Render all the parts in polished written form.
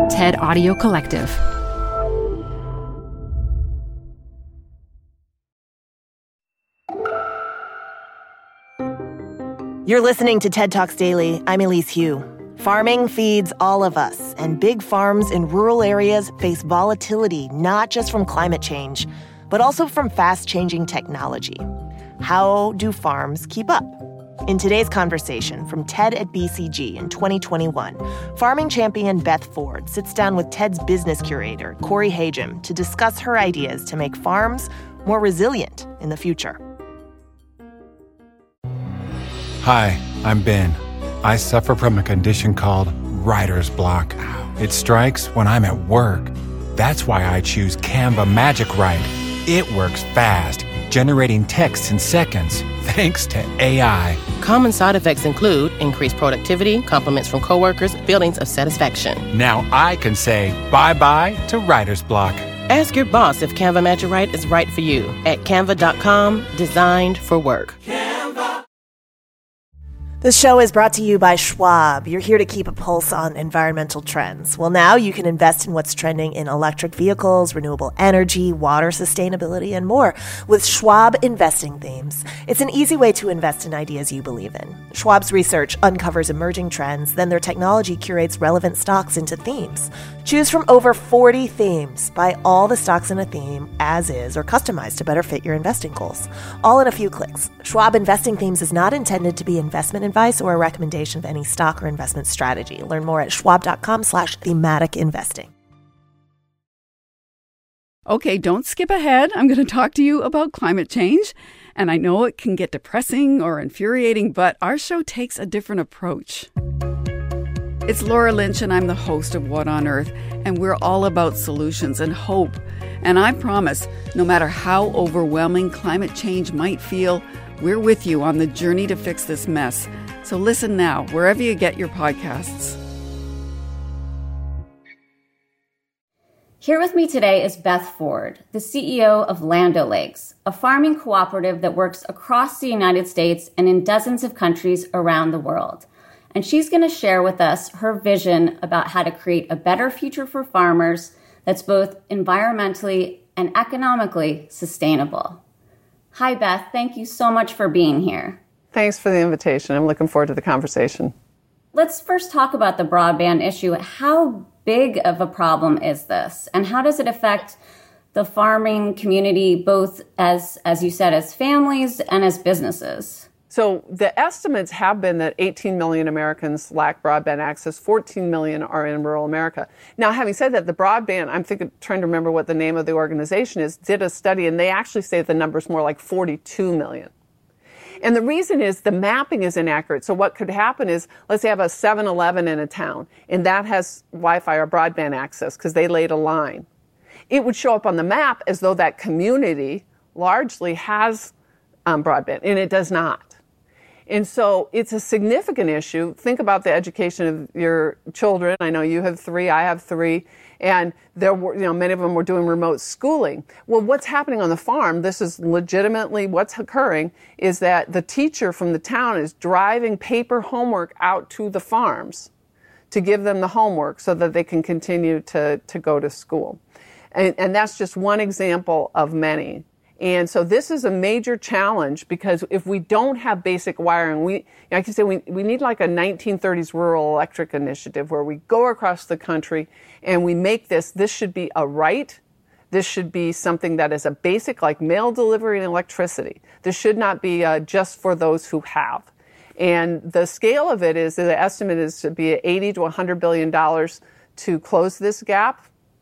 TED Audio Collective. You're listening to TED Talks Daily. I'm Elise Hu. Farming feeds all of us, and big farms in rural areas face volatility not just from climate change, but also from fast-changing technology. How do farms keep up? In today's conversation from TED at BCG in 2021, farming champion Beth Ford sits down with TED's business curator, Corey Hajim, to discuss her ideas to make farms more resilient in the future. Hi, I'm Ben. I suffer from a condition called writer's block. It strikes when I'm at work. That's why I choose Canva Magic Write. It works fast, generating text in seconds, thanks to AI. Common side effects include increased productivity, compliments from coworkers, feelings of satisfaction. Now I can say bye-bye to writer's block. Ask your boss if Canva Magic Write is right for you at canva.com, designed for work. This show is brought to you by Schwab. You're here to keep a pulse on environmental trends. Well, now you can invest in what's trending in electric vehicles, renewable energy, water sustainability, and more with Schwab Investing Themes. It's an easy way to invest in ideas you believe in. Schwab's research uncovers emerging trends, then their technology curates relevant stocks into themes. Choose from over 40 themes. Buy all the stocks in a theme as is or customized to better fit your investing goals. All in a few clicks. Schwab Investing Themes is not intended to be investment advice or a recommendation of any stock or investment strategy. Learn more at schwab.com/thematic investing. Okay, don't skip ahead. I'm going to talk to you about climate change. And I know it can get depressing or infuriating, but our show takes a different approach. It's Laura Lynch, and I'm the host of What on Earth, and we're all about solutions and hope. And I promise, no matter how overwhelming climate change might feel, we're with you on the journey to fix this mess. So listen now, wherever you get your podcasts. Here with me today is Beth Ford, the CEO of Land O'Lakes, a farming cooperative that works across the United States and in dozens of countries around the world. And she's going to share with us her vision about how to create a better future for farmers that's both environmentally and economically sustainable. Hi, Beth. Thank you so much for being here. Thanks for the invitation. I'm looking forward to the conversation. Let's first talk about the broadband issue. How big of a problem is this? And how does it affect the farming community, both as you said, as families and as businesses? So the estimates have been that 18 million Americans lack broadband access, 14 million are in rural America. Now, having said that, the broadband, trying to remember what the name of the organization is, did a study, and they actually say the number's more like 42 million. And the reason is the mapping is inaccurate. So what could happen is, let's say I have a 7-Eleven in a town, and that has Wi-Fi or broadband access because they laid a line. It would show up on the map as though that community largely has broadband, and it does not. And so it's a significant issue. Think about the education of your children. I know you have 3, I have 3, and there were, many of them were doing remote schooling. Well, what's happening on the farm, this is legitimately what's occurring, is that the teacher from the town is driving paper homework out to the farms to give them the homework so that they can continue to go to school. And that's just one example of many. And so this is a major challenge because if we don't have basic wiring, I can say we need like a 1930s rural electric initiative where we go across the country and we make this should be a right. This should be something that is a basic, like mail delivery and electricity. This should not be just for those who have. And the scale of it is, the estimate is to be $80 to $100 billion to close this gap.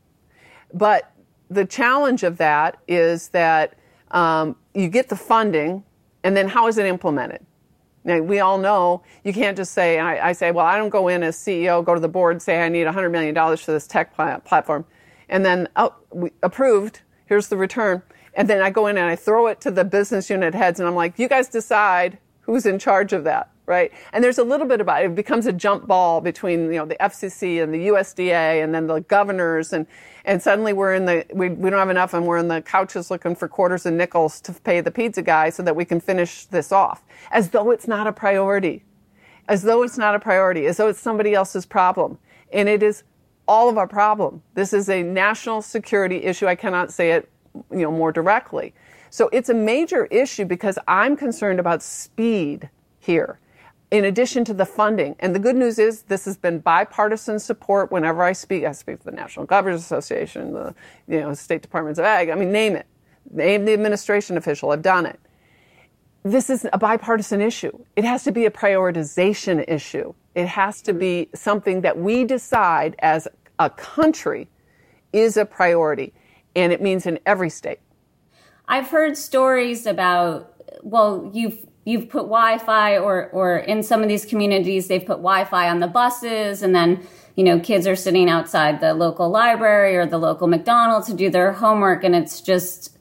But the challenge of that is that you get the funding, and then how is it implemented? Now, we all know you can't just say, and I say, well, I don't go in as CEO, go to the board, say I need $100 million for this tech platform, and then, we approved, here's the return, and then I go in and I throw it to the business unit heads, and I'm like, you guys decide who's in charge of that, right? And there's a little bit about it. It becomes a jump ball between, the FCC and the USDA and then the governors, and suddenly we don't have enough, and we're in the couches looking for quarters and nickels to pay the pizza guy so that we can finish this off, as though it's not a priority, as though it's somebody else's problem. And it is all of our problem. This is a national security issue. I cannot say it, more directly. So it's a major issue because I'm concerned about speed here, in addition to the funding. And the good news is this has been bipartisan support. Whenever I speak for the National Governors Association, the State Departments of Ag. I mean, name it. Name the administration official. I've done it. This is a bipartisan issue. It has to be a prioritization issue. It has to be something that we decide as a country is a priority. And it means in every state. I've heard stories about, you've put Wi-Fi or in some of these communities, they've put Wi-Fi on the buses, and then, kids are sitting outside the local library or the local McDonald's to do their homework. And it's just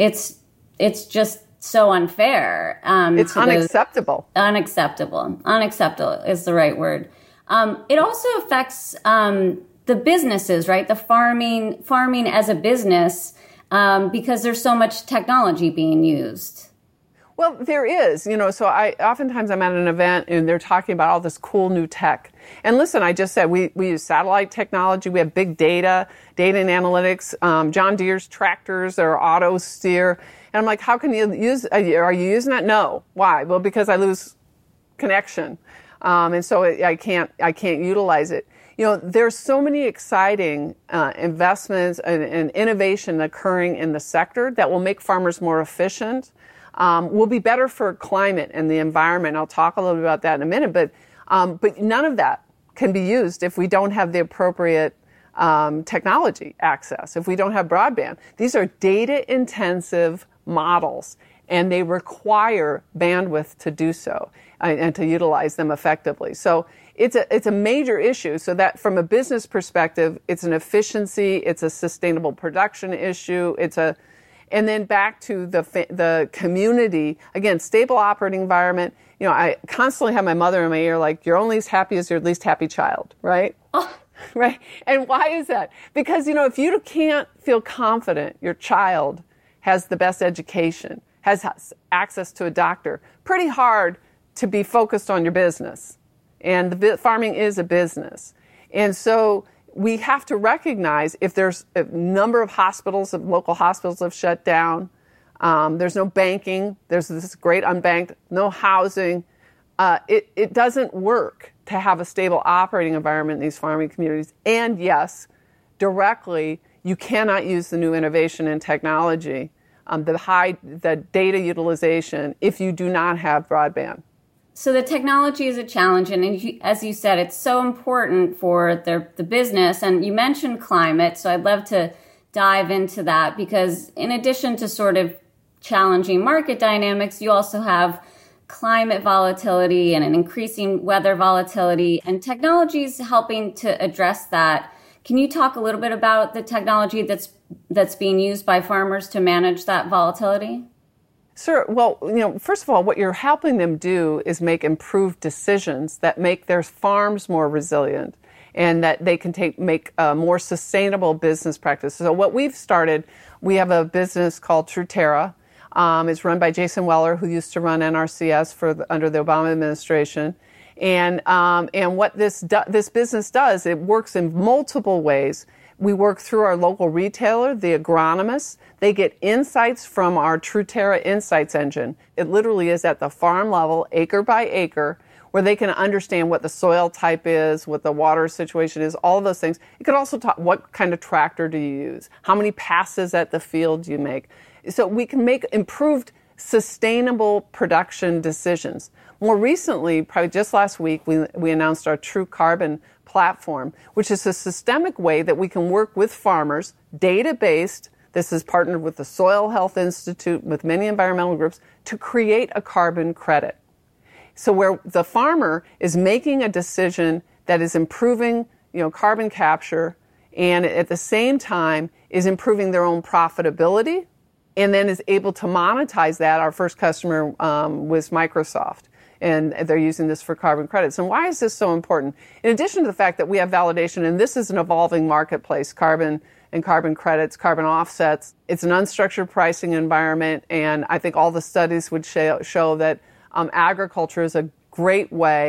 so unfair. It's unacceptable. Unacceptable is the right word. It also affects the businesses, right? The farming as a business, because there's so much technology being used. Well, there is, so oftentimes I'm at an event and they're talking about all this cool new tech. And listen, I just said we use satellite technology. We have big data and analytics, John Deere's tractors or auto steer. And I'm like, how can you are you using that? No. Why? Well, because I lose connection. And so I can't utilize it. There's so many exciting investments and innovation occurring in the sector that will make farmers more efficient. Will be better for climate and the environment. I'll talk a little bit about that in a minute, but none of that can be used if we don't have the appropriate technology access, if we don't have broadband. These are data-intensive models, and they require bandwidth to do so and to utilize them effectively. So it's a major issue. So that from a business perspective, it's an efficiency, it's a sustainable production issue, and then back to the community, again, stable operating environment. I constantly have my mother in my ear, like, you're only as happy as your least happy child, right? Oh. Right? And why is that? Because, if you can't feel confident your child has the best education, has access to a doctor, pretty hard to be focused on your business. And farming is a business. And so we have to recognize if there's a number of local hospitals have shut down, there's no banking, there's this great unbanked, no housing, it doesn't work to have a stable operating environment in these farming communities. And yes, directly, you cannot use the new innovation and technology, the data utilization, if you do not have broadband. So the technology is a challenge, and as you said, it's so important for the business. And you mentioned climate, so I'd love to dive into that, because in addition to sort of challenging market dynamics, you also have climate volatility and an increasing weather volatility, and technology is helping to address that. Can you talk a little bit about the technology that's being used by farmers to manage that volatility? Sure. Well, first of all, what you're helping them do is make improved decisions that make their farms more resilient and that they can make more sustainable business practices. So what we've started, we have a business called Truterra. It's run by Jason Weller, who used to run NRCS under the Obama administration. And what this business does, it works in multiple ways. We work through our local retailer, the agronomists. They get insights from our Truterra Insights engine. It literally is at the farm level, acre by acre, where they can understand what the soil type is, what the water situation is, all of those things. It could also talk what kind of tractor do you use, how many passes at the field do you make. So we can make improved, sustainable production decisions. More recently, probably just last week, we announced our True Carbon platform, which is a systemic way that we can work with farmers, data-based. This is partnered with the Soil Health Institute, with many environmental groups, to create a carbon credit. So where the farmer is making a decision that is improving, carbon capture, and at the same time is improving their own profitability, and then is able to monetize that. Our first customer was Microsoft, and they're using this for carbon credits. And why is this so important? In addition to the fact that we have validation, and this is an evolving marketplace, carbon and carbon credits, carbon offsets, it's an unstructured pricing environment, and I think all the studies would show that agriculture is a great way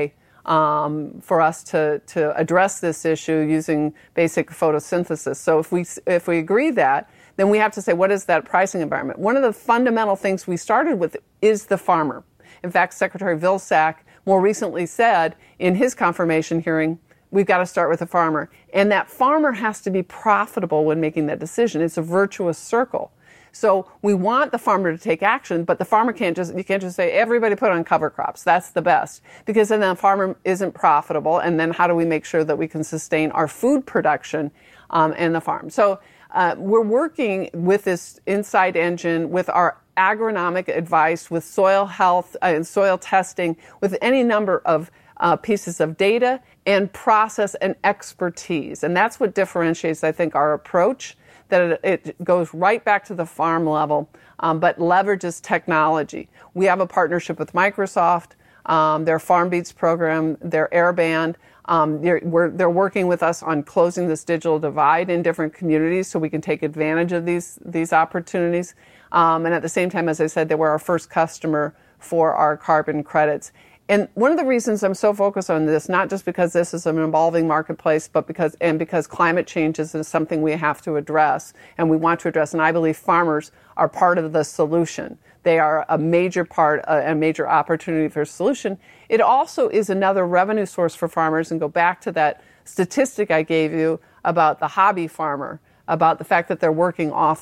for us to address this issue using basic photosynthesis. So if we agree that, then we have to say, what is that pricing environment? One of the fundamental things we started with is the farmer. In fact, Secretary Vilsack more recently said in his confirmation hearing, we've got to start with the farmer. And that farmer has to be profitable when making that decision. It's a virtuous circle. So we want the farmer to take action, but the farmer you can't just say, everybody put on cover crops. That's the best. Because then the farmer isn't profitable. And then how do we make sure that we can sustain our food production and the farm? So we're working with this Insight engine, with our agronomic advice, with soil health and soil testing, with any number of pieces of data and process and expertise. And that's what differentiates, I think, our approach, that it goes right back to the farm level, but leverages technology. We have a partnership with Microsoft, their FarmBeats program, their Airband. They're working with us on closing this digital divide in different communities so we can take advantage of these opportunities. And at the same time, as I said, they were our first customer for our carbon credits. And one of the reasons I'm so focused on this, not just because this is an evolving marketplace, but because climate change is something we have to address and we want to address. And I believe farmers are part of the solution. They are a major part, a major opportunity for a solution. It also is another revenue source for farmers, and go back to that statistic I gave you about the hobby farmer, about the fact that they're working off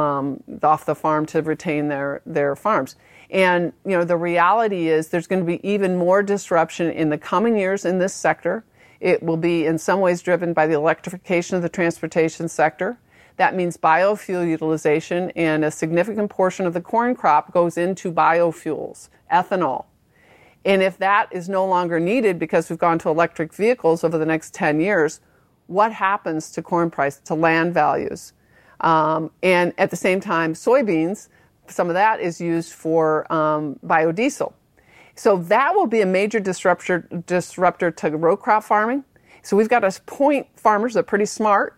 the farm to retain their farms. And, the reality is there's going to be even more disruption in the coming years in this sector. It will be in some ways driven by the electrification of the transportation sector. That means biofuel utilization, and a significant portion of the corn crop goes into biofuels, ethanol. And if that is no longer needed because we've gone to electric vehicles over the next 10 years, what happens to corn price, to land values? And at the same time, soybeans, some of that is used for biodiesel. So that will be a major disruptor to row crop farming. So we've got to point farmers that are pretty smart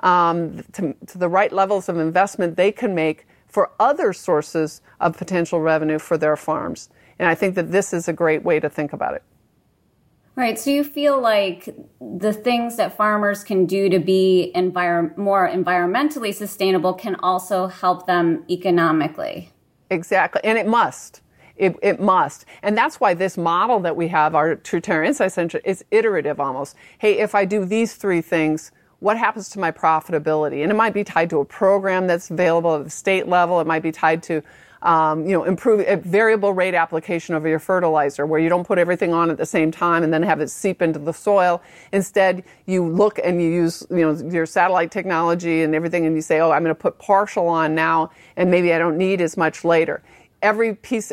to the right levels of investment they can make for other sources of potential revenue for their farms. And I think that this is a great way to think about it. Right. So you feel like the things that farmers can do to be more environmentally sustainable can also help them economically. Exactly. And it must. It must. And that's why this model that we have, our Truterra Insight Center, is iterative almost. Hey, if I do these three things, what happens to my profitability? And it might be tied to a program that's available at the state level. It might be tied to improve a variable rate application of your fertilizer, where you don't put everything on at the same time and then have it seep into the soil. Instead, you look and you use, your satellite technology and everything, and you say, oh, I'm going to put partial on now, and maybe I don't need as much later. Every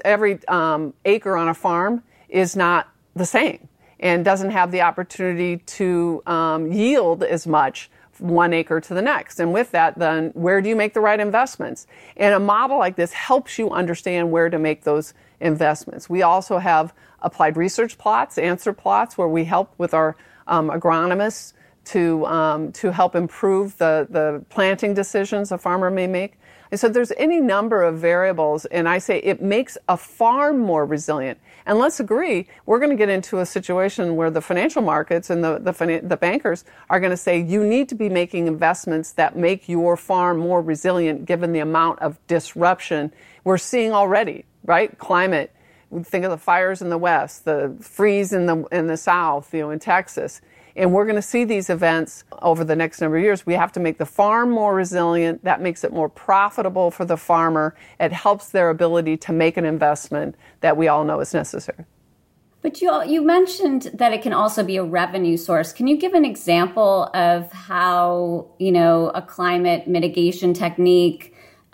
acre on a farm is not the same and doesn't have the opportunity to yield as much 1 acre to the next. And with that, then where do you make the right investments? And a model like this helps you understand where to make those investments. We also have applied research plots, answer plots, where we help with our agronomists to help improve the planting decisions a farmer may make. And so there's any number of variables, and I say it makes a farm more resilient. And let's agree, we're going to get into a situation where the financial markets and the bankers are going to say you need to be making investments that make your farm more resilient given the amount of disruption we're seeing already, right? Climate. Think of the fires in the West, the freeze in the South, in Texas. And we're going to see these events over the next number of years. We have to make the farm more resilient. That makes it more profitable for the farmer. It helps their ability to make an investment that we all know is necessary. But you mentioned that it can also be a revenue source. Can you give an example of how, a climate mitigation technique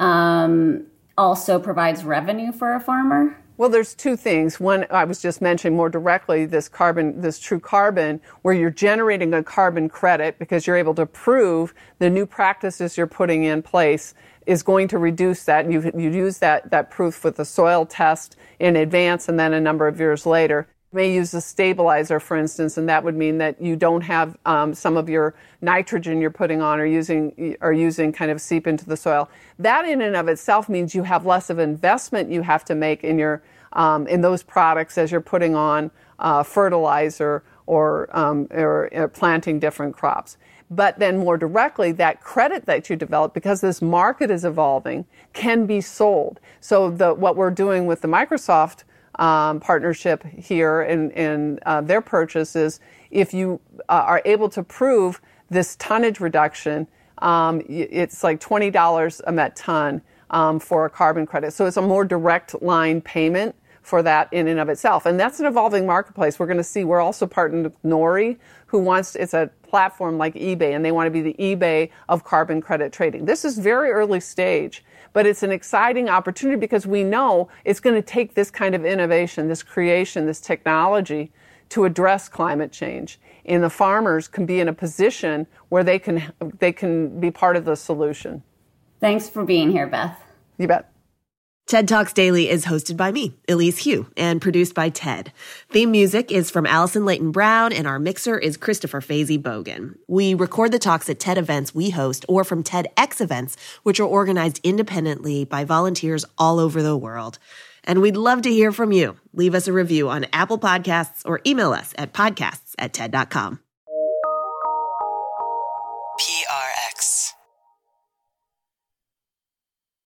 also provides revenue for a farmer? Well, there's two things. One, I was just mentioning more directly, this true carbon, where you're generating a carbon credit because you're able to prove the new practices you're putting in place is going to reduce that. You use that proof with the soil test in advance, and then a number of years later. You may use a stabilizer, for instance, and that would mean that you don't have some of your nitrogen you're putting on or using kind of seep into the soil. That in and of itself means you have less of investment you have to make in your in those products as you're putting on fertilizer or planting different crops. But then more directly, that credit that you develop, because this market is evolving, can be sold. So what we're doing with the Microsoft partnership here in their purchase is, if you are able to prove this tonnage reduction, it's like $20 a met ton for a carbon credit. So it's a more direct line payment for that in and of itself. And that's an evolving marketplace. We're going to see, we're also partnered with Nori, it's a platform like eBay, and they want to be the eBay of carbon credit trading. This is very early stage, but it's an exciting opportunity because we know it's going to take this kind of innovation, this creation, this technology to address climate change. And the farmers can be in a position where they can be part of the solution. Thanks for being here, Beth. You bet. TED Talks Daily is hosted by me, Elise Hu, and produced by TED. Theme music is from Allison Leighton Brown, and our mixer is Christopher Fazy Bogan. We record the talks at TED events we host or from TEDx events, which are organized independently by volunteers all over the world. And we'd love to hear from you. Leave us a review on Apple Podcasts or email us at podcasts@ted.com. PRX.